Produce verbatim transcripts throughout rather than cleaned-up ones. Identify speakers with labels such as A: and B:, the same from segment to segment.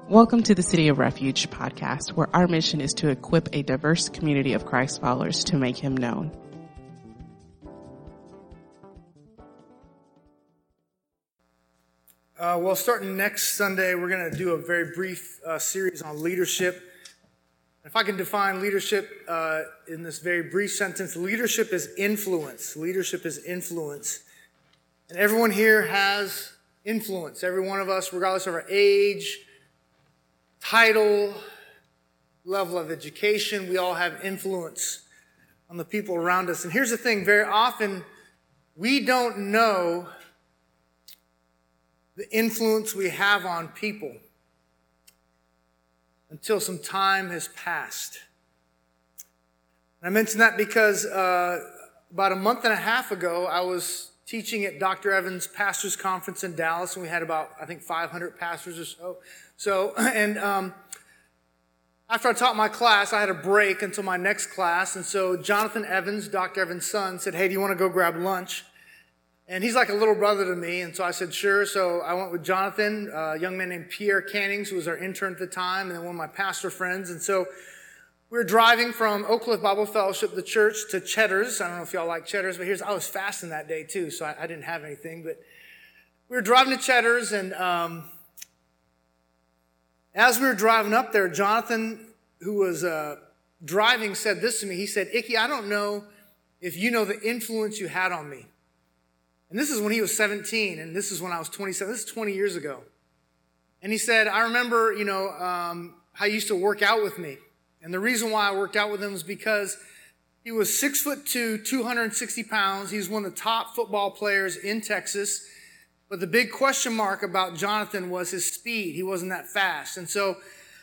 A: Welcome to the City of Refuge podcast, where our mission is to equip a diverse community of Christ followers to make him known.
B: Uh, well, starting next Sunday, we're going to do a very brief uh, series on leadership. If I can define leadership uh, in this very brief sentence, leadership is influence. Leadership is influence. And everyone here has influence. Every one of us, regardless of our age, title, level of education, we all have influence on the people around us. And here's the thing, very often we don't know the influence we have on people until some time has passed. And I mention that because uh, about a month and a half ago, I was teaching at Doctor Evans' Pastors Conference in Dallas, and we had about, I think, five hundred pastors or so. So, and um, after I taught my class, I had a break until my next class, and so Jonathan Evans, Doctor Evans' son, said, "Hey, do you want to go grab lunch?" And he's like a little brother to me, and so I said, sure. So I went with Jonathan, a young man named Pierre Cannings, who was our intern at the time, and then one of my pastor friends. And so we were driving from Oak Cliff Bible Fellowship, the church, to Cheddar's. I don't know if y'all like Cheddar's, but here's, I was fasting that day too, so I, I didn't have anything. But we were driving to Cheddar's, and um, as we were driving up there, Jonathan, who was uh, driving, said this to me. He said, "Icky, I don't know if you know the influence you had on me." And this is when he was seventeen, and this is when I was twenty-seven. This is twenty years ago. And he said, "I remember, you know, um, how you used to work out with me. And the reason why I worked out with him was because he was six foot two, two hundred sixty pounds. He was one of the top football players in Texas. But the big question mark about Jonathan was his speed. He wasn't that fast. And so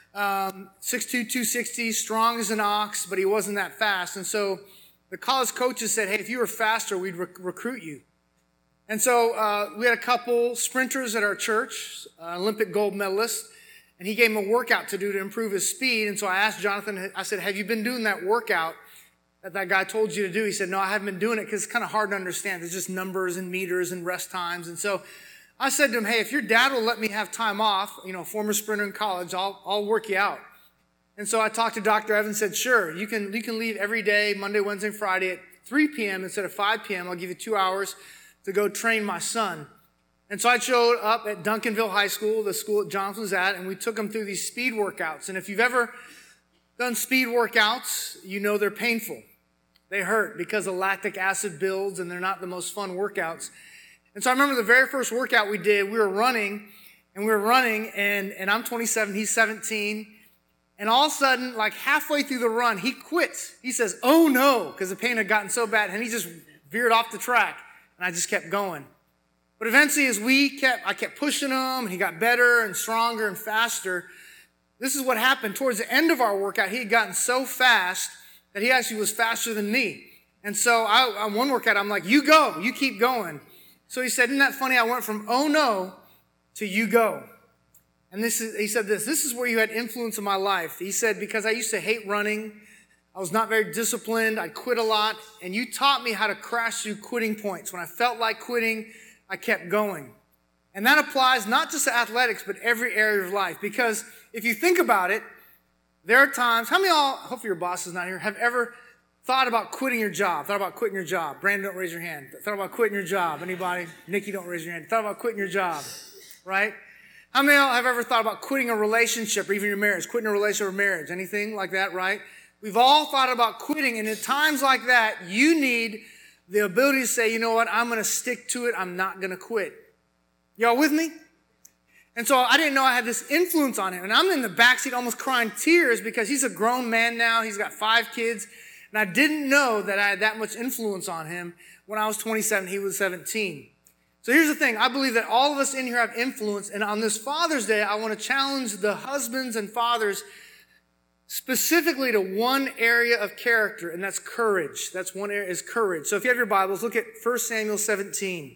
B: um, six two, two sixty, strong as an ox, but he wasn't that fast. And so the college coaches said, "Hey, if you were faster, we'd rec- recruit you." And so uh, we had a couple sprinters at our church, uh, Olympic gold medalist, and he gave him a workout to do to improve his speed. And so I asked Jonathan, I said, "Have you been doing that workout that that guy told you to do?" He said, "No, I haven't been doing it because it's kind of hard to understand. There's just numbers and meters and rest times." And so I said to him, "Hey, if your dad will let me have time off, you know, former sprinter in college, I'll I'll work you out." And so I talked to Doctor Evans and said, "Sure, you can you can leave every day, Monday, Wednesday, and Friday at three p.m. instead of five p.m. I'll give you two hours to go train my son." And so I showed up at Duncanville High School, the school that Jonathan was at, and we took him through these speed workouts. And if you've ever done speed workouts, you know they're painful. They hurt because the lactic acid builds, and they're not the most fun workouts. And so I remember the very first workout we did, we were running, and we were running, and, and I'm twenty-seven, he's seventeen. And all of a sudden, like halfway through the run, he quits. He says, "Oh no," because the pain had gotten so bad, and he just veered off the track. And I just kept going. But eventually, as we kept, I kept pushing him, and he got better and stronger and faster. This is what happened. Towards the end of our workout, he had gotten so fast that he actually was faster than me. And so I, on one workout, I'm like, "You go, you keep going." So he said, "Isn't that funny? I went from oh no to you go." And this is, he said this, "This is where you had influence in my life." He said, "Because I used to hate running. I was not very disciplined. I quit a lot. And you taught me how to crash through quitting points. When I felt like quitting, I kept going." And that applies not just to athletics, but every area of life. Because if you think about it, there are times, how many of y'all, hopefully your boss is not here, have ever thought about quitting your job? Thought about quitting your job? Brandon, don't raise your hand. Thought about quitting your job? Anybody? Nikki, don't raise your hand. Thought about quitting your job, right? How many of y'all have ever thought about quitting a relationship or even your marriage? Quitting a relationship or marriage? Anything like that, right? We've all thought about quitting, and at times like that, you need the ability to say, "You know what, I'm going to stick to it. I'm not going to quit." Y'all with me? And so I didn't know I had this influence on him. And I'm in the backseat almost crying tears because he's a grown man now. He's got five kids. And I didn't know that I had that much influence on him when I was twenty-seven. He was seventeen. So here's the thing. I believe that all of us in here have influence. And on this Father's Day, I want to challenge the husbands and fathers specifically to one area of character, and that's courage. That's one area is courage. So if you have your Bibles, look at First Samuel seventeen.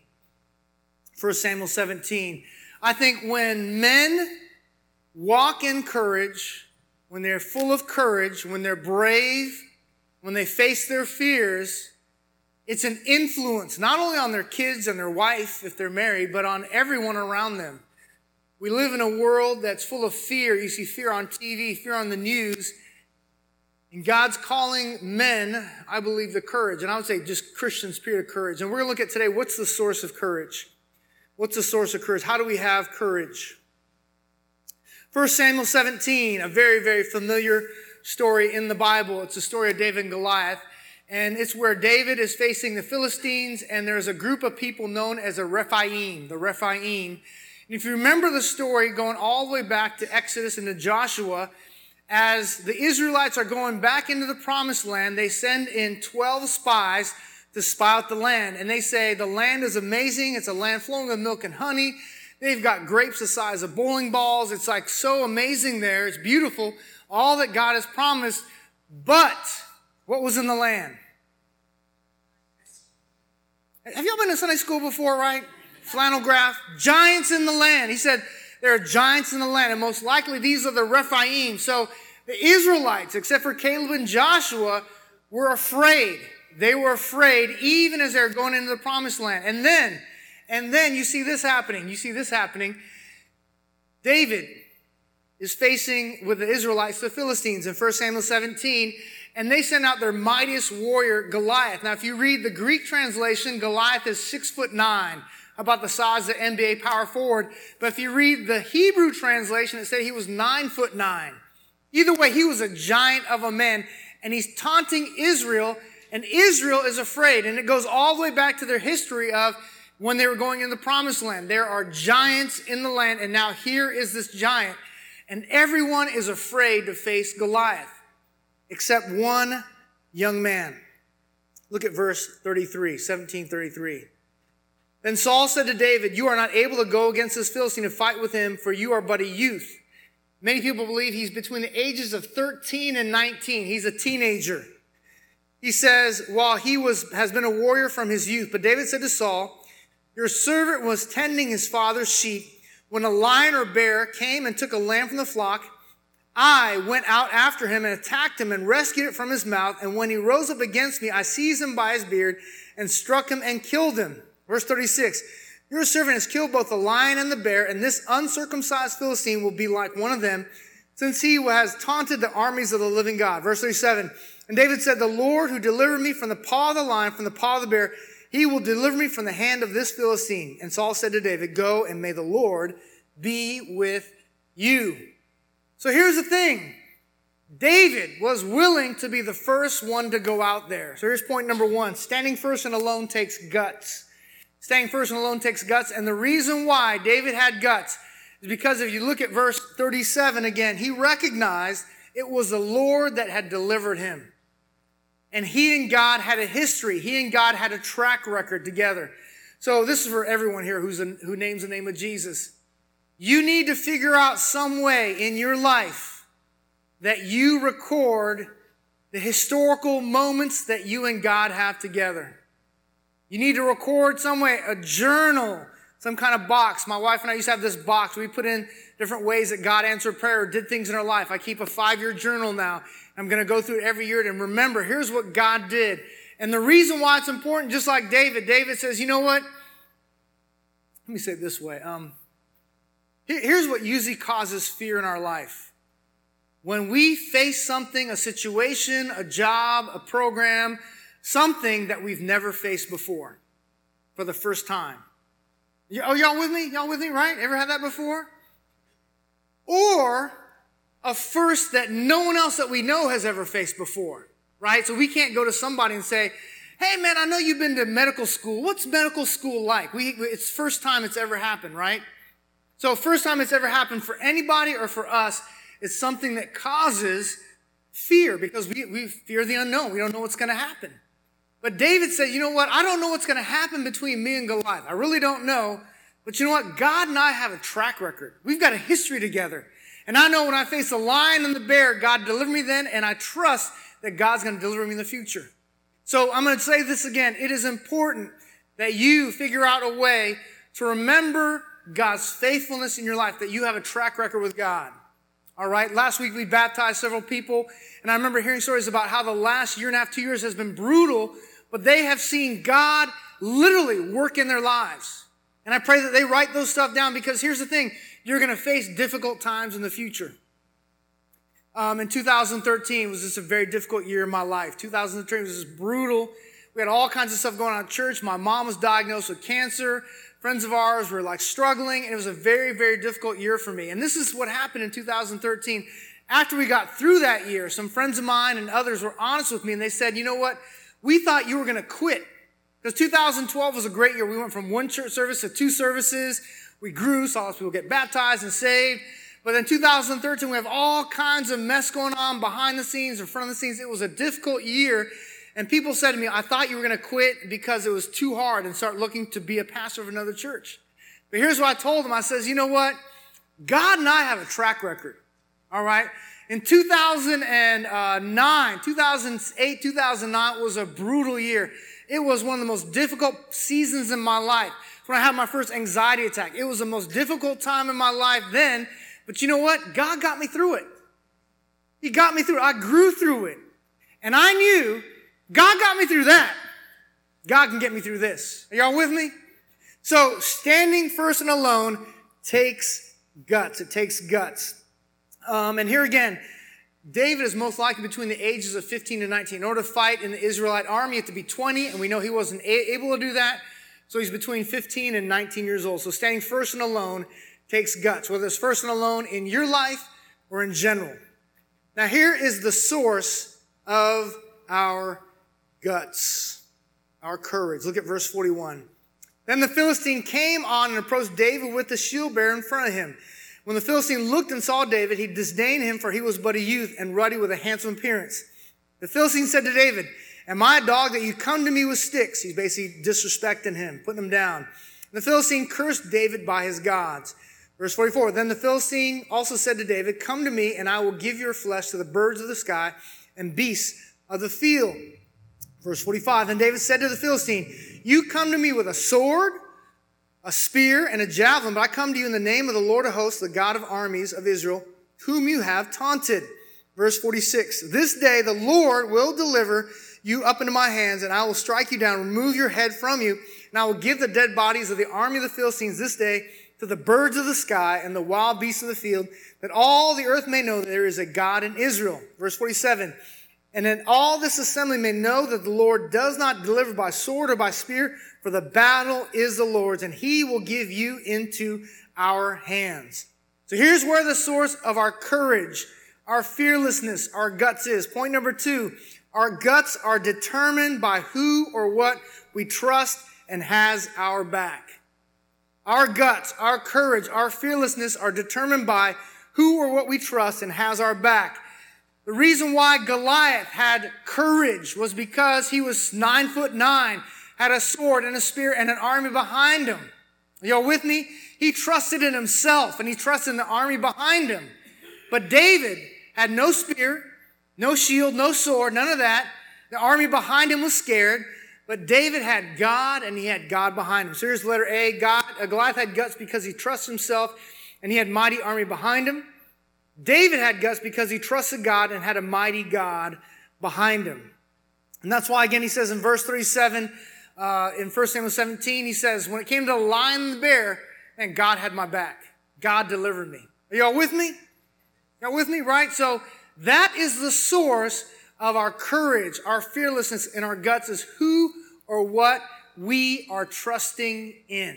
B: First Samuel seventeen. I think when men walk in courage, when they're full of courage, when they're brave, when they face their fears, it's an influence not only on their kids and their wife if they're married, but on everyone around them. We live in a world that's full of fear. You see fear on T V, fear on the news. And God's calling men, I believe, to courage. And I would say just Christian spirit of courage. And we're going to look at today, what's the source of courage? What's the source of courage? How do we have courage? First Samuel seventeen, a very, very familiar story in the Bible. It's the story of David and Goliath. And it's where David is facing the Philistines, and there's a group of people known as a Rephaim, the Rephaim. And if you remember the story going all the way back to Exodus and to Joshua, as the Israelites are going back into the promised land, they send in twelve spies to spy out the land. And they say, the land is amazing. It's a land flowing with milk and honey. They've got grapes the size of bowling balls. It's like so amazing there. It's beautiful. All that God has promised. But what was in the land? Have y'all been to Sunday school before, right? Flannel graph. Giants in the land. He said, there are giants in the land. And most likely these are the Rephaim. So the Israelites, except for Caleb and Joshua, were afraid. They were afraid even as they're going into the promised land. And then, and then you see this happening. You see this happening. David is facing with the Israelites, the Philistines in First Samuel seventeen. And they send out their mightiest warrior, Goliath. Now, if you read the Greek translation, Goliath is six foot nine, about the size of the N B A power forward. But if you read the Hebrew translation, it said he was nine foot nine. Either way, he was a giant of a man. And he's taunting Israel, and Israel is afraid. And it goes all the way back to their history of when they were going in the promised land. There are giants in the land, and now here is this giant. And everyone is afraid to face Goliath, except one young man. Look at verse thirty-three, seventeen thirty-three. Then Saul said to David, you are not able to go against this Philistine and fight with him, for you are but a youth. Many people believe he's between the ages of thirteen and nineteen. He's a teenager. He says, while he was has been a warrior from his youth. But David said to Saul, your servant was tending his father's sheep when a lion or bear came and took a lamb from the flock. I went out after him and attacked him and rescued it from his mouth. And when he rose up against me, I seized him by his beard and struck him and killed him. Verse thirty-six, your servant has killed both the lion and the bear, and this uncircumcised Philistine will be like one of them, since he has taunted the armies of the living God. Verse thirty-seven, and David said, the Lord who delivered me from the paw of the lion, from the paw of the bear, he will deliver me from the hand of this Philistine. And Saul said to David, go, and may the Lord be with you. So here's the thing. David was willing to be the first one to go out there. So here's point number one. Standing first and alone takes guts. Standing first and alone takes guts. And the reason why David had guts is because if you look at verse thirty-seven again, he recognized it was the Lord that had delivered him. And he and God had a history. He and God had a track record together. So this is for everyone here who's a, who names the name of Jesus. You need to figure out some way in your life that you record the historical moments that you and God have together. You need to record some way, a journal, some kind of box. My wife and I used to have this box. We put in different ways that God answered prayer or did things in our life. I keep a five-year journal now. I'm going to go through it every year and remember, here's what God did. And the reason why it's important, just like David, David says, you know what? Let me say it this way. Um, Here's what usually causes fear in our life. When we face something, a situation, a job, a program, something that we've never faced before for the first time. Oh, y'all with me? Y'all with me, right? Ever had that before? Or a first that no one else that we know has ever faced before, right? So we can't go to somebody and say, hey, man, I know you've been to medical school. What's medical school like? We, it's the first time it's ever happened, right? So first time it's ever happened for anybody or for us, it's something that causes fear because we, we fear the unknown. We don't know what's going to happen. But David said, you know what? I don't know what's going to happen between me and Goliath. I really don't know. But you know what? God and I have a track record. We've got a history together. And I know when I face the lion and the bear, God delivered me then, and I trust that God's going to deliver me in the future. So I'm going to say this again. It is important that you figure out a way to remember God's faithfulness in your life, that you have a track record with God. All right. Last week we baptized several people, and I remember hearing stories about how the last year and a half, two years has been brutal, but they have seen God literally work in their lives. And I pray that they write those stuff down, because here's the thing. You're going to face difficult times in the future. Um, in two thousand thirteen was just a very difficult year in my life. two thousand thirteen was just brutal. We had all kinds of stuff going on at church. My mom was diagnosed with cancer. Friends of ours were like struggling. And it was a very, very difficult year for me. And this is what happened in two thousand thirteen. After we got through that year, some friends of mine and others were honest with me, and they said, you know what? We thought you were going to quit. Because two thousand twelve was a great year. We went from one church service to two services. We grew, saw people get baptized and saved. But then two thousand thirteen, we have all kinds of mess going on behind the scenes, in front of the scenes. It was a difficult year. And people said to me, I thought you were going to quit because it was too hard and start looking to be a pastor of another church. But here's what I told them. I says, you know what? God and I have a track record. All right? In two thousand nine, two thousand eight, two thousand nine was a brutal year. It was one of the most difficult seasons in my life. When I had my first anxiety attack. It was the most difficult time in my life then. But you know what? God got me through it. He got me through it. I grew through it. And I knew God got me through that. God can get me through this. Are y'all with me? So standing first and alone takes guts. It takes guts. Um, and here again, David is most likely between the ages of fifteen and nineteen. In order to fight in the Israelite army, you have to be twenty, and we know he wasn't a- able to do that. So he's between fifteen and nineteen years old. So standing first and alone takes guts, whether it's first and alone in your life or in general. Now here is the source of our guts, our courage. Look at verse forty-one. Then the Philistine came on and approached David with the shield bearer in front of him. When the Philistine looked and saw David, he disdained him, for he was but a youth and ruddy with a handsome appearance. The Philistine said to David, am I a dog that you come to me with sticks? He's basically disrespecting him, putting him down. The Philistine cursed David by his gods. Verse forty-four, then the Philistine also said to David, come to me, and I will give your flesh to the birds of the sky and beasts of the field. Verse forty-five, then David said to the Philistine, you come to me with a sword, a spear, and a javelin, but I come to you in the name of the Lord of hosts, the God of armies of Israel, whom you have taunted. Verse forty-six, this day the Lord will deliver you up into my hands, and I will strike you down, remove your head from you, and I will give the dead bodies of the army of the Philistines this day to the birds of the sky and the wild beasts of the field, that all the earth may know that there is a God in Israel. Verse forty-seven, and then all this assembly may know that the Lord does not deliver by sword or by spear, for the battle is the Lord's, and he will give you into our hands. So here's where the source of our courage, our fearlessness, our guts is. Point number two, our guts are determined by who or what we trust and has our back. Our guts, our courage, our fearlessness are determined by who or what we trust and has our back. The reason why Goliath had courage was because he was nine foot nine, had a sword and a spear and an army behind him. Are y'all with me? He trusted in himself and he trusted in the army behind him. But David had no spear, no shield, no sword, none of that. The army behind him was scared. But David had God, and he had God behind him. So here's letter A. God, uh, Goliath had guts because he trusts himself, and he had mighty army behind him. David had guts because he trusted God and had a mighty God behind him. And that's why, again, he says in verse thirty-seven, uh, in First Samuel seventeen, he says, when it came to the lion and the bear, man, God had my back. God delivered me. Are y'all with me? Y'all with me, right? So that is the source of our courage, our fearlessness, and our guts, is who or what we are trusting in.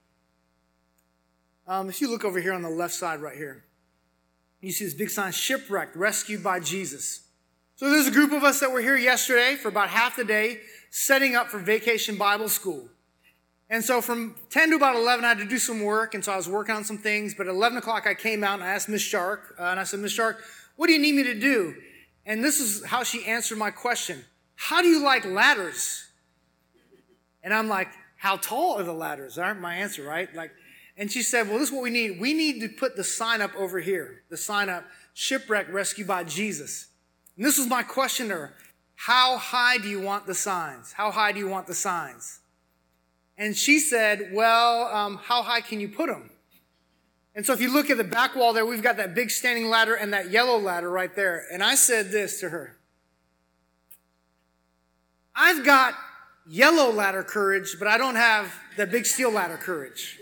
B: Um, if you look over here on the left side right here, you see this big sign, shipwrecked, rescued by Jesus. So there's a group of us that were here yesterday for about half the day, setting up for Vacation Bible School. And so from ten to about eleven, I had to do some work, and so I was working on some things. But at eleven o'clock, I came out and I asked Miss Shark, uh, and I said, Miss Shark, what do you need me to do? And this is how she answered my question. How do you like ladders? And I'm like, how tall are the ladders? Aren't my answer, right? Like, and she said, well, this is what we need. We need to put the sign up over here. The sign up, shipwreck rescued by Jesus. And this was my question to her. How high do you want the signs? How high do you want the signs? And she said, well, um, how high can you put them? And so if you look at the back wall there, we've got that big standing ladder and that yellow ladder right there. And I said this to her. I've got yellow ladder courage, but I don't have that big steel ladder courage.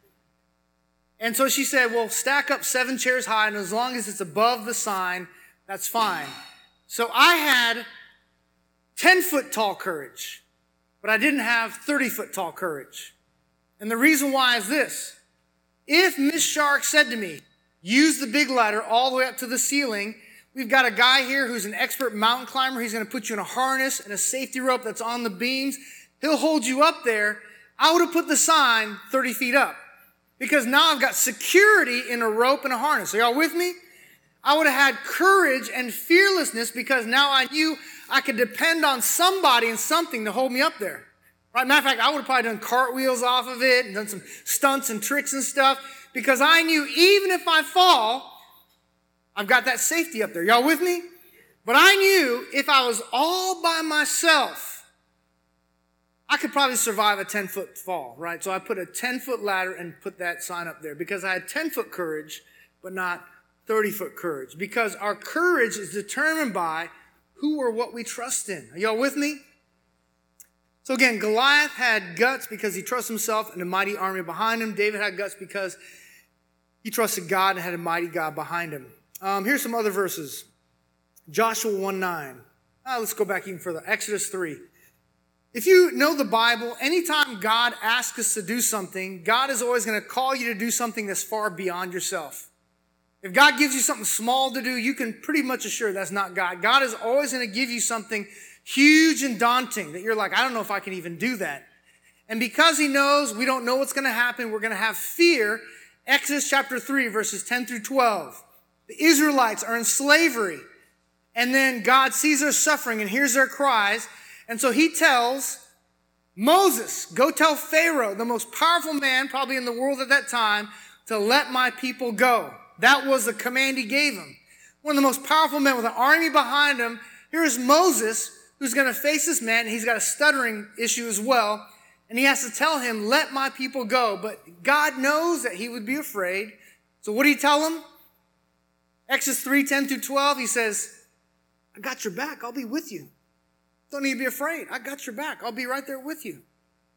B: And so she said, well, stack up seven chairs high, and as long as it's above the sign, that's fine. So I had ten-foot tall courage, but I didn't have thirty-foot tall courage. And the reason why is this. If Miss Shark said to me, use the big ladder all the way up to the ceiling, we've got a guy here who's an expert mountain climber. He's going to put you in a harness and a safety rope that's on the beams. He'll hold you up there. I would have put the sign thirty feet up because now I've got security in a rope and a harness. Are y'all with me? I would have had courage and fearlessness because now I knew I could depend on somebody and something to hold me up there. Right? Matter of fact, I would have probably done cartwheels off of it and done some stunts and tricks and stuff because I knew even if I fall, I've got that safety up there. Y'all with me? But I knew if I was all by myself, I could probably survive a ten-foot fall, right? So I put a ten-foot ladder and put that sign up there because I had ten-foot courage, but not thirty-foot courage. Because our courage is determined by who or what we trust in. Are y'all with me? So again, Goliath had guts because he trusted himself and a mighty army behind him. David had guts because he trusted God and had a mighty God behind him. Um, here's some other verses. Joshua one nine. Ah, let's go back even further. Exodus three. If you know the Bible, anytime God asks us to do something, God is always going to call you to do something that's far beyond yourself. If God gives you something small to do, you can pretty much assure that's not God. God is always going to give you something huge and daunting that you're like, I don't know if I can even do that. And because he knows we don't know what's going to happen, we're going to have fear. Exodus chapter three, verses ten through twelve. The Israelites are in slavery. And then God sees their suffering and hears their cries. And so he tells Moses, go tell Pharaoh, the most powerful man probably in the world at that time, to let my people go. That was the command he gave him. One of the most powerful men with an army behind him. Here's Moses, who's going to face this man. He's got a stuttering issue as well. And he has to tell him, let my people go. But God knows that he would be afraid. So what did he tell him? Exodus three, ten through twelve, he says, I got your back. I'll be with you. Don't need to be afraid. I got your back. I'll be right there with you.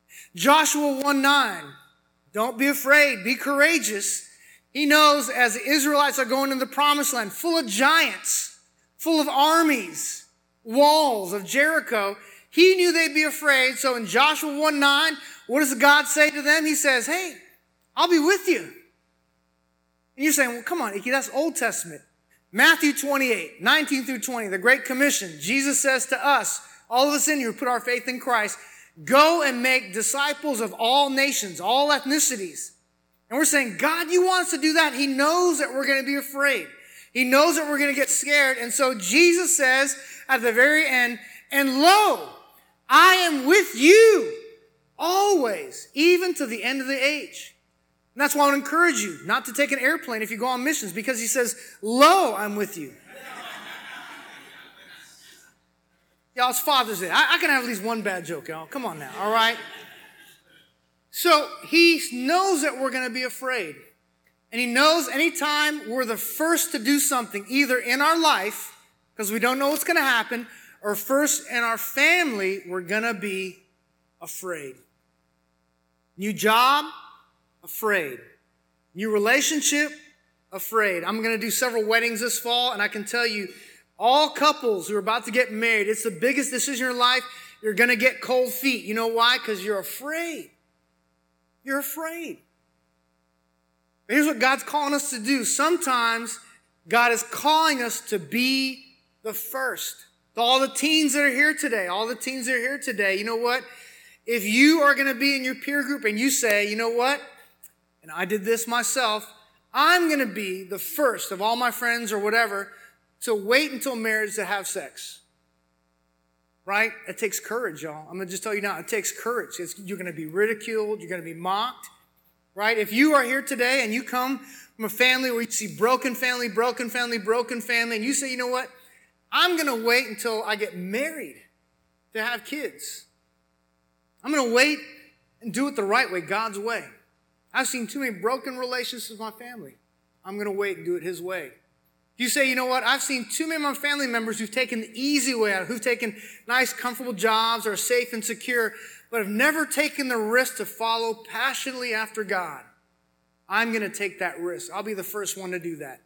B: Joshua one nine, don't be afraid. Be courageous. He knows as the Israelites are going into the promised land, full of giants, full of armies, walls of Jericho, he knew they'd be afraid. So in Joshua one nine, what does God say to them? He says, hey, I'll be with you. And you're saying, well, come on, Icky, that's Old Testament. Matthew twenty-eight, nineteen through twenty, the Great Commission. Jesus says to us, all of us in here who put our faith in Christ, go and make disciples of all nations, all ethnicities. And we're saying, God, you want us to do that? He knows that we're going to be afraid. He knows that we're going to get scared. And so Jesus says at the very end, and lo, I am with you always, even to the end of the age. And that's why I would encourage you not to take an airplane if you go on missions, because he says, lo, I'm with you. Y'all, it's Father's Day. I, I can have at least one bad joke, y'all. Come on now, all right? So he knows that we're going to be afraid. And he knows anytime we're the first to do something, either in our life, because we don't know what's going to happen, or first in our family, we're going to be afraid. New job, afraid. New relationship, afraid. I'm going to do several weddings this fall, and I can tell you, all couples who are about to get married, it's the biggest decision in your life. You're going to get cold feet. You know why? Because you're afraid. You're afraid. Here's what God's calling us to do. Sometimes God is calling us to be the first. To all the teens that are here today, all the teens that are here today, you know what? If you are going to be in your peer group and you say, you know what? And I did this myself. I'm going to be the first of all my friends or whatever to wait until marriage to have sex. Right? It takes courage, y'all. I'm going to just tell you now, it takes courage. It's, you're going to be ridiculed. You're going to be mocked. Right? If you are here today and you come from a family where you see broken family, broken family, broken family, and you say, you know what? I'm going to wait until I get married to have kids. I'm going to wait and do it the right way, God's way. I've seen too many broken relationships with my family. I'm going to wait and do it his way. You say, you know what, I've seen too many of my family members who've taken the easy way out, who've taken nice, comfortable jobs, are safe and secure, but have never taken the risk to follow passionately after God. I'm going to take that risk. I'll be the first one to do that.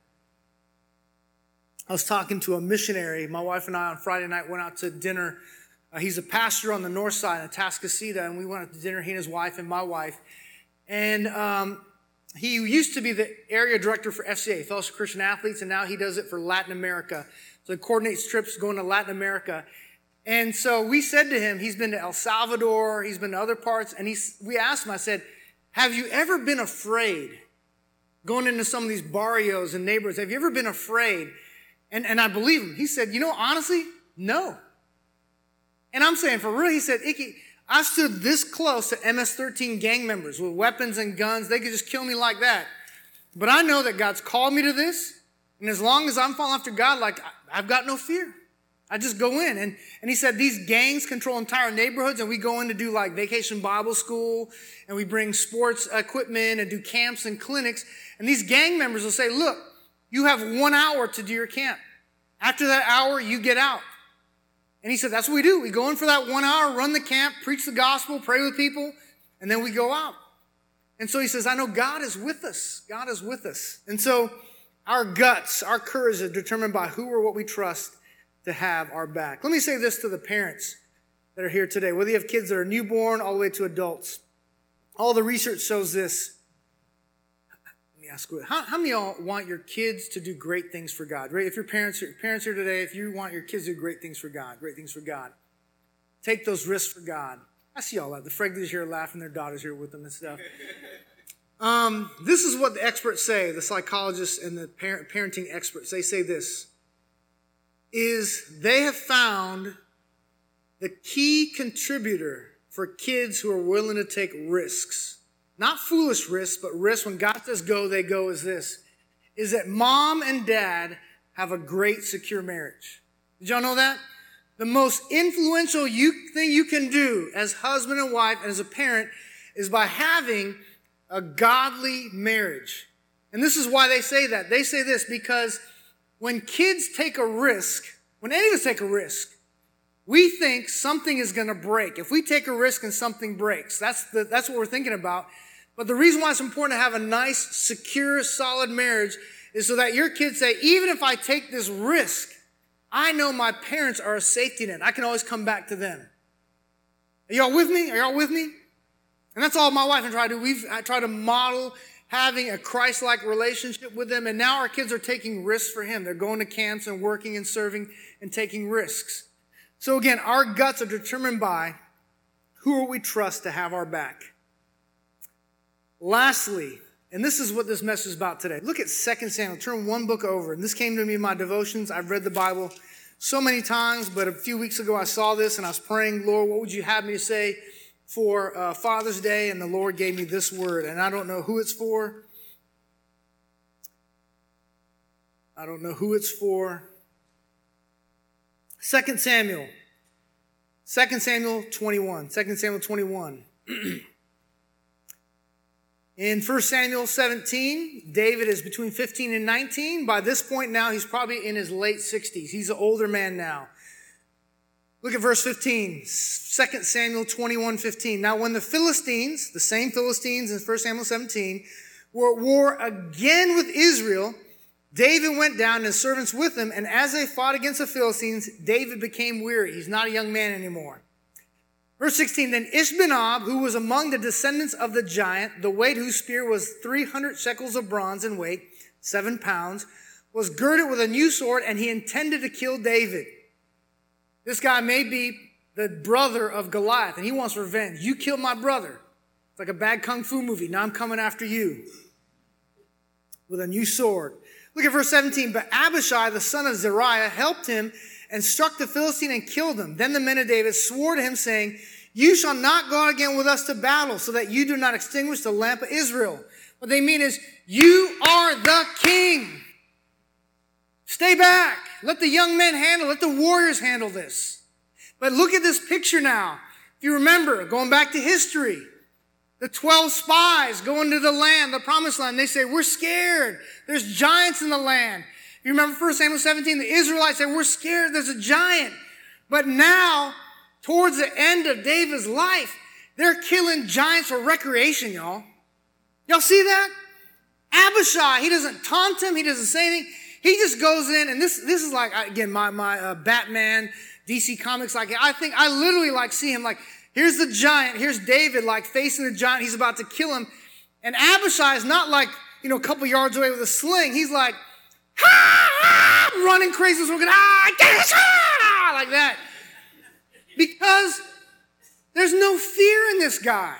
B: I was talking to a missionary. My wife and I on Friday night went out to dinner. Uh, he's a pastor on the north side in Atascocita, and we went out to dinner, he and his wife and my wife. And um, he used to be the area director for F C A, Fellowship of Christian Athletes, and now he does it for Latin America. So he coordinates trips going to Latin America. And so we said to him, he's been to El Salvador, he's been to other parts, and he's, we asked him, I said, have you ever been afraid going into some of these barrios and neighborhoods? Have you ever been afraid? And, and I believe him. He said, you know, honestly, no. And I'm saying, for real, he said, Icky, I stood this close to M S thirteen gang members with weapons and guns. They could just kill me like that. But I know that God's called me to this. And as long as I'm following after God, like, I've got no fear. I just go in. And, and he said, these gangs control entire neighborhoods, and we go in to do like vacation Bible school, and we bring sports equipment and do camps and clinics. And these gang members will say, look, you have one hour to do your camp. After that hour, you get out. And he said, that's what we do. We go in for that one hour, run the camp, preach the gospel, pray with people, and then we go out. And so he says, I know God is with us. God is with us. And so our guts, our courage is determined by who or what we trust to have our back. Let me say this to the parents that are here today, whether you have kids that are newborn all the way to adults. All the research shows this. Let me ask you, how, how many of y'all want your kids to do great things for God? Right? If your parents, your parents here today, if you want your kids to do great things for God, great things for God, take those risks for God. I see all that. The Fregley's here laughing, their daughter's here with them and stuff. Um, this is what the experts say, the psychologists and the parent, parenting experts. They say this, is they have found the key contributor for kids who are willing to take risks, not foolish risks, but risks when God says go, they go, is this, is that mom and dad have a great, secure marriage. Did y'all know that? The most influential you, thing you can do as husband and wife and as a parent is by having a godly marriage. And this is why they say that. They say this because when kids take a risk, when any of us take a risk, we think something is going to break. If we take a risk and something breaks, that's the, that's what we're thinking about. But the reason why it's important to have a nice, secure, solid marriage is so that your kids say, even if I take this risk, I know my parents are a safety net. I can always come back to them. Are y'all with me? Are y'all with me? And that's all my wife and I try to do. We've I try to model having a Christ-like relationship with them. And now our kids are taking risks for him. They're going to camps and working and serving and taking risks. So again, our guts are determined by who will we trust to have our back. Lastly, and this is what this message is about today. Look at Second Samuel. Turn one book over. And this came to me in my devotions. I've read the Bible so many times, but a few weeks ago I saw this and I was praying, Lord, what would you have me to say for uh, Father's Day? And the Lord gave me this word. And I don't know who it's for. I don't know who it's for. Second Samuel. Second Samuel twenty-one. Second Samuel twenty-one. In First Samuel seventeen, David is between fifteen and nineteen. By this point now, he's probably in his late sixties. He's an older man now. Look at verse fifteen. Second Samuel twenty-one fifteen. Now when the Philistines, the same Philistines in First Samuel seventeen, were at war again with Israel, David went down and his servants with him, and as they fought against the Philistines, David became weary. He's not a young man anymore. Verse sixteen, then Ishbenob, who was among the descendants of the giant, the weight whose spear was three hundred shekels of bronze in weight, seven pounds, was girded with a new sword, and he intended to kill David. This guy may be the brother of Goliath, and he wants revenge. You killed my brother. It's like a bad kung fu movie. Now I'm coming after you with a new sword. Look at verse seventeen. But Abishai, the son of Zeruiah, helped him and struck the Philistine and killed him. Then the men of David swore to him, saying, you shall not go out again with us to battle, so that you do not extinguish the lamp of Israel. What they mean is, you are the king. Stay back. Let the young men handle, let the warriors handle this. But look at this picture now. If you remember, going back to history, the twelve spies go into the land, the promised land. They say, we're scared. There's giants in the land. You remember First Samuel seventeen, the Israelites said, we're scared, there's a giant. But now, towards the end of David's life, they're killing giants for recreation, y'all. Y'all see that? Abishai, he doesn't taunt him, he doesn't say anything. He just goes in, and this this is like, again, my, my uh, Batman, D C Comics, like, I think, I literally like see him like, here's the giant, here's David like facing the giant, he's about to kill him. And Abishai is not like, you know, a couple yards away with a sling. He's like, ah, ah, running crazy, so we're gonna, ah, ah, like that. Because there's no fear in this guy.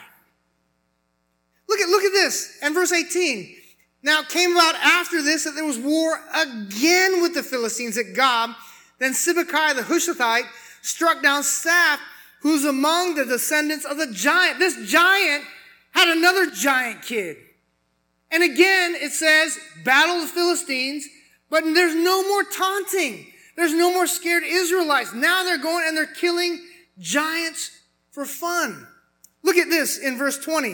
B: Look at, look at this, in verse eighteen. Now it came about after this that there was war again with the Philistines at Gob. Then Sibbecai the Hushathite struck down Saph, who's among the descendants of the giant. This giant had another giant kid. And again, it says, battle of the Philistines, but there's no more taunting. There's no more scared Israelites. Now they're going and they're killing giants for fun. Look at this in verse twenty.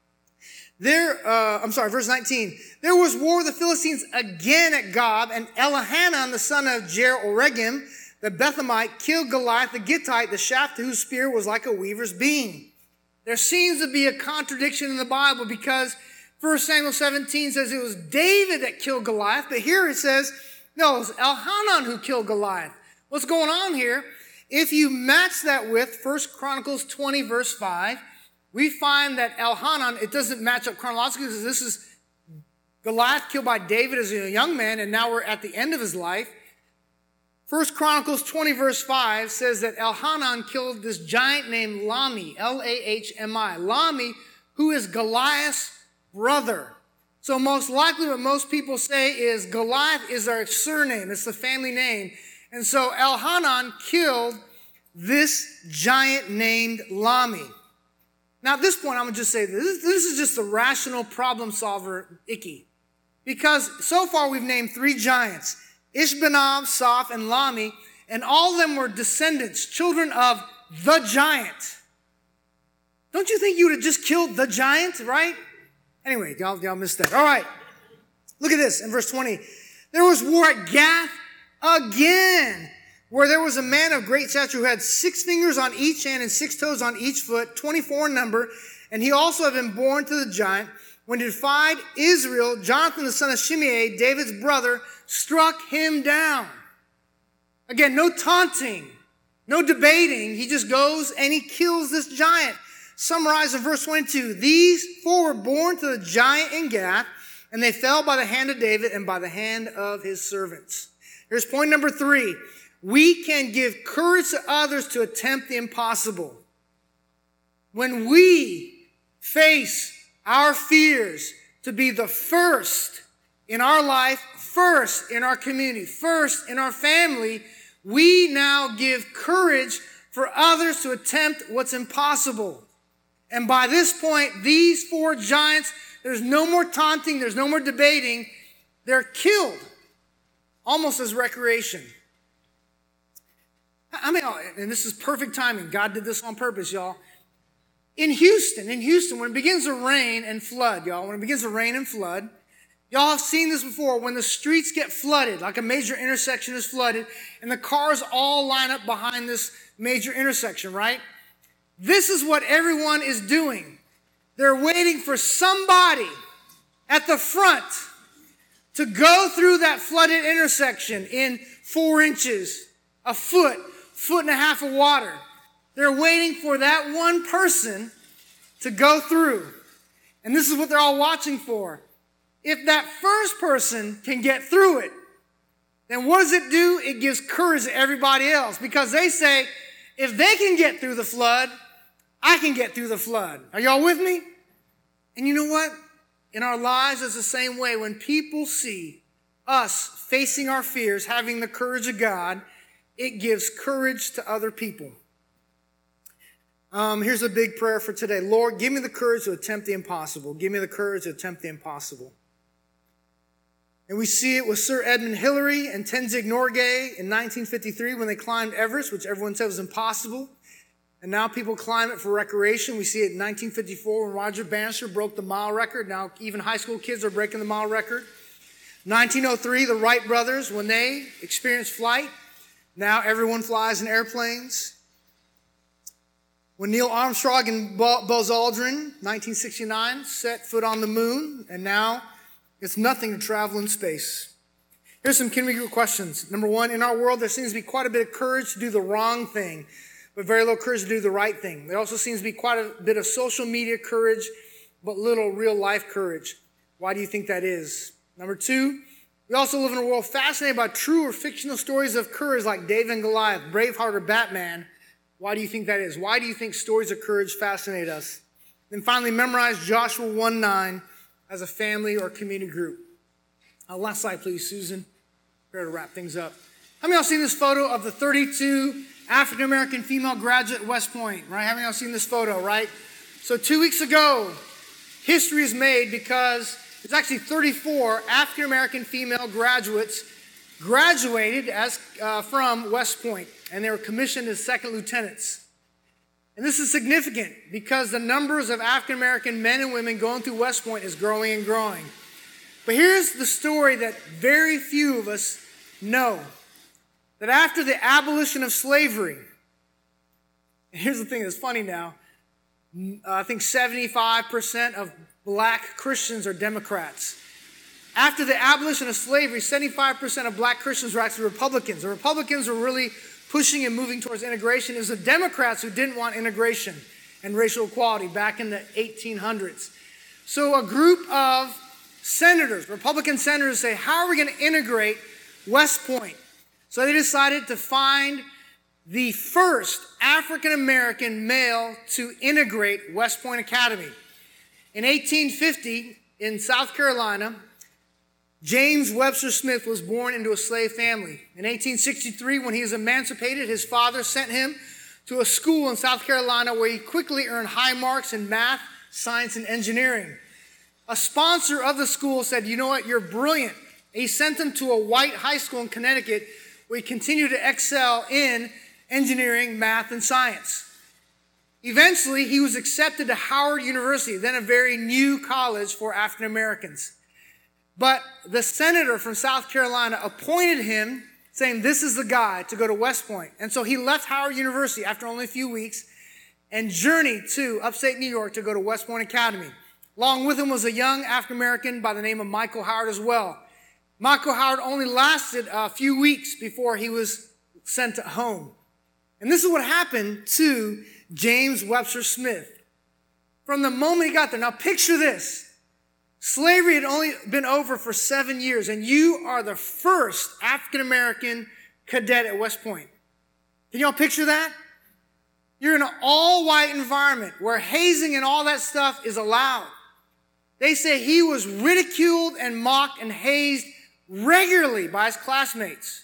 B: There, uh, I'm sorry, verse nineteen. There was war with the Philistines again at Gob, and Elihanan, the son of Jer-Oregim, the Bethlehemite, killed Goliath the Gittite, the shaft of whose spear was like a weaver's beam. There seems to be a contradiction in the Bible because First Samuel seventeen says it was David that killed Goliath, but here it says, no, it was Elhanan who killed Goliath. What's going on here? If you match that with First Chronicles twenty, verse five, we find that Elhanan, it doesn't match up chronologically because this is Goliath killed by David as a young man, and now we're at the end of his life. First Chronicles twenty, verse five says that Elhanan killed this giant named Lami, L A H M I. Lami, who is Goliath's brother. So most likely what most people say is Goliath is our surname. It's the family name. And so Elhanan killed this giant named Lami. Now at this point, I'm going to just say this. This is just a rational problem solver, Icky. Because so far we've named three giants, Ishbanav, Soph, and Lami, and all of them were descendants, children of the giant. Don't you think you would have just killed the giant, right? Anyway, y'all, y'all missed that. All right. Look at this in verse twenty. There was war at Gath again, where there was a man of great stature who had six fingers on each hand and six toes on each foot, twenty-four in number, and he also had been born to the giant. When he defied Israel, Jonathan, the son of Shimei, David's brother, struck him down. Again, no taunting, no debating. He just goes and he kills this giant. Summarized in verse twenty-two, these four were born to the giant in Gath, and they fell by the hand of David and by the hand of his servants. Here's point number three. We can give courage to others to attempt the impossible. When we face our fears to be the first in our life, first in our community, first in our family, we now give courage for others to attempt what's impossible. And by this point, these four giants, there's no more taunting, there's no more debating. They're killed almost as recreation. I mean, and this is perfect timing. God did this on purpose, y'all. In Houston, in Houston, when it begins to rain and flood, y'all, when it begins to rain and flood, y'all have seen this before. When the streets get flooded, like a major intersection is flooded, and the cars all line up behind this major intersection, right? This is what everyone is doing. They're waiting for somebody at the front to go through that flooded intersection in four inches, a foot, foot and a half of water. They're waiting for that one person to go through. And this is what they're all watching for. If that first person can get through it, then what does it do? It gives courage to everybody else, because they say, if they can get through the flood, I can get through the flood. Are y'all with me? And you know what? In our lives, it's the same way. When people see us facing our fears, having the courage of God, it gives courage to other people. Um, here's a big prayer for today. Lord, give me the courage to attempt the impossible. Give me the courage to attempt the impossible. And we see it with Sir Edmund Hillary and Tenzing Norgay in nineteen fifty-three when they climbed Everest, which everyone said was impossible. And now people climb it for recreation. We see it in nineteen fifty-four when Roger Bannister broke the mile record. Now even high school kids are breaking the mile record. nineteen oh three, the Wright brothers, when they experienced flight, now everyone flies in airplanes. When Neil Armstrong and Buzz Aldrin, nineteen sixty-nine, set foot on the moon, and now it's nothing to travel in space. Here's some Kennewick Group questions. Number one, in our world, there seems to be quite a bit of courage to do the wrong thing, but very little courage to do the right thing. There also seems to be quite a bit of social media courage, but little real life courage. Why do you think that is? Number two, we also live in a world fascinated by true or fictional stories of courage like David and Goliath, Braveheart, or Batman. Why do you think that is? Why do you think stories of courage fascinate us? Then finally, memorize Joshua one nine as a family or community group. Uh, last slide, please, Susan. Prepare to wrap things up. How many of y'all seen this photo of the thirty-two African-American female graduate at West Point, right? How many of y'all seen this photo, right? So two weeks ago, history is made because it's actually thirty-four African-American female graduates graduated as uh, from West Point, and they were commissioned as second lieutenants. And this is significant because the numbers of African-American men and women going through West Point is growing and growing. But here's the story that very few of us know. That after the abolition of slavery, and here's the thing that's funny now, uh, I think seventy-five percent of black Christians are Democrats. After the abolition of slavery, seventy-five percent of black Christians were actually Republicans. The Republicans were really pushing and moving towards integration. It was the Democrats who didn't want integration and racial equality back in the eighteen hundreds. So a group of senators, Republican senators, say, how are we going to integrate West Point? So they decided to find the first African-American male to integrate West Point Academy. In eighteen fifty, in South Carolina, James Webster Smith was born into a slave family. In eighteen sixty-three, when he was emancipated, his father sent him to a school in South Carolina where he quickly earned high marks in math, science, and engineering. A sponsor of the school said, you know what, you're brilliant. He sent him to a white high school in Connecticut where he continued to excel in engineering, math, and science. Eventually, he was accepted to Howard University, then a very new college for African Americans. But the senator from South Carolina appointed him, saying this is the guy to go to West Point. And so he left Howard University after only a few weeks and journeyed to upstate New York to go to West Point Academy. Along with him was a young African American by the name of Michael Howard as well. Michael Howard only lasted a few weeks before he was sent home. And this is what happened to James Webster Smith. From the moment he got there, now picture this. Slavery had only been over for seven years, and you are the first African-American cadet at West Point. Can y'all picture that? You're in an all-white environment where hazing and all that stuff is allowed. They say he was ridiculed and mocked and hazed regularly by his classmates.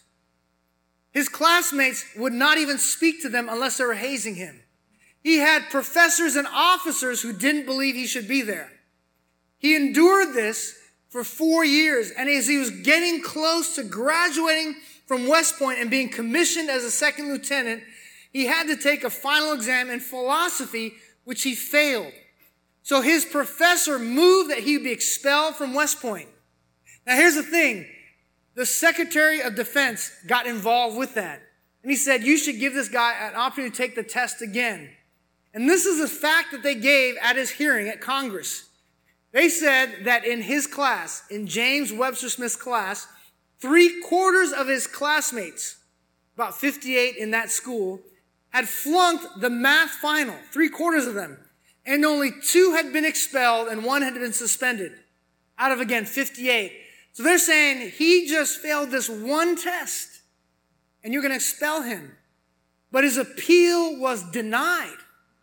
B: His classmates would not even speak to them unless they were hazing him. He had professors and officers who didn't believe he should be there. He endured this for four years, and as he was getting close to graduating from West Point and being commissioned as a second lieutenant, he had to take a final exam in philosophy, which he failed. So his professor moved that he would be expelled from West Point. Now here's the thing. The Secretary of Defense got involved with that. And he said, you should give this guy an opportunity to take the test again. And this is the fact that they gave at his hearing at Congress. They said that in his class, in James Webster Smith's class, three quarters of his classmates, about fifty-eight in that school, had flunked the math final, three quarters of them. And only two had been expelled and one had been suspended out of, again, fifty-eight. So they're saying he just failed this one test and you're going to expel him. But his appeal was denied.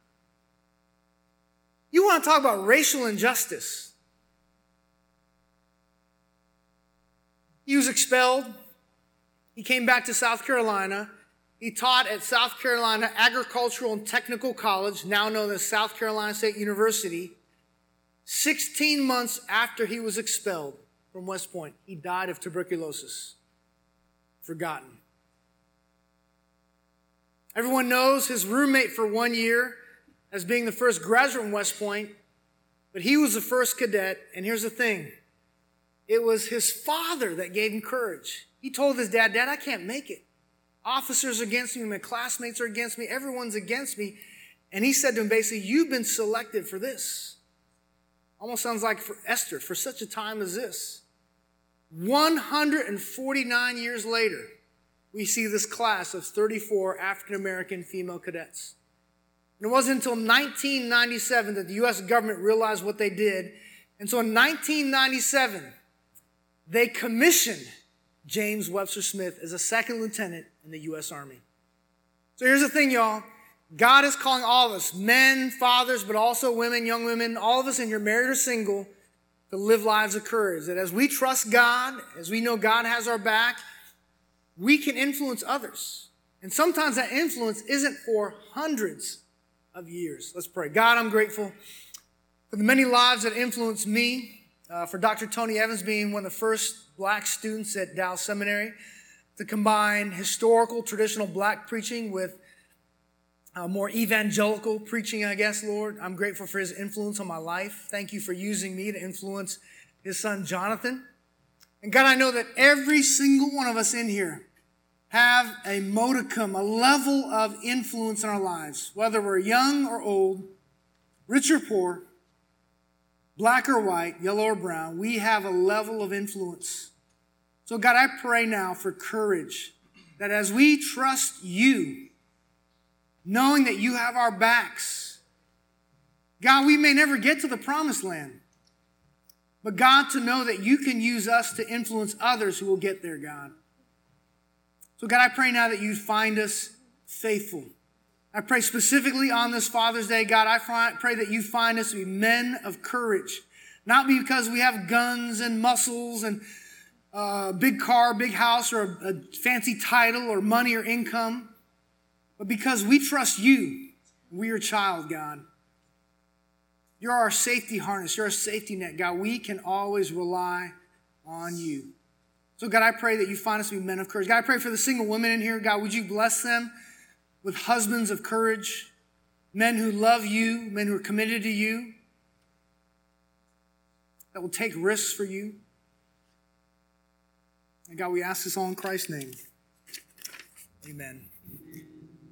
B: You want to talk about racial injustice. He was expelled. He came back to South Carolina. He taught at South Carolina Agricultural and Technical College, now known as South Carolina State University. sixteen months after he was expelled from West Point, he died of tuberculosis. Forgotten. Everyone knows his roommate for one year as being the first graduate from West Point, but he was the first cadet, and here's the thing. It was his father that gave him courage. He told his dad, Dad, I can't make it. Officers are against me, my classmates are against me, everyone's against me. And he said to him basically, you've been selected for this. Almost sounds like for Esther, for such a time as this. one hundred forty-nine years later, we see this class of thirty-four African-American female cadets. And it wasn't until nineteen ninety-seven that the U S government realized what they did. And so in nineteen ninety-seven, they commissioned James Webster Smith as a second lieutenant in the U S Army. So here's the thing, y'all. God is calling all of us, men, fathers, but also women, young women, all of us in here, married or single, to live lives of courage. That as we trust God, as we know God has our back, we can influence others. And sometimes that influence isn't for hundreds of years. Let's pray. God, I'm grateful for the many lives that influenced me, uh, for Doctor Tony Evans being one of the first black students at Dallas Seminary to combine historical, traditional black preaching with uh, more evangelical preaching, I guess, Lord. I'm grateful for his influence on my life. Thank you for using me to influence his son, Jonathan. And God, I know that every single one of us in here have a modicum, a level of influence in our lives, whether we're young or old, rich or poor, black or white, yellow or brown. We have a level of influence. So God, I pray now for courage, that as we trust you, knowing that you have our backs, God, we may never get to the promised land, but God, to know that you can use us to influence others who will get there, God. So God, I pray now that you find us faithful. I pray specifically on this Father's Day, God, I pray that you find us to be men of courage, not because we have guns and muscles and a big car, big house, or a, a fancy title or money or income, but because we trust you. We're your child, God. You're our safety harness. You're our safety net, God. We can always rely on you. So, God, I pray that you find us to be men of courage. God, I pray for the single women in here. God, would you bless them with husbands of courage, men who love you, men who are committed to you, that will take risks for you. And God, we ask this all in Christ's name. Amen.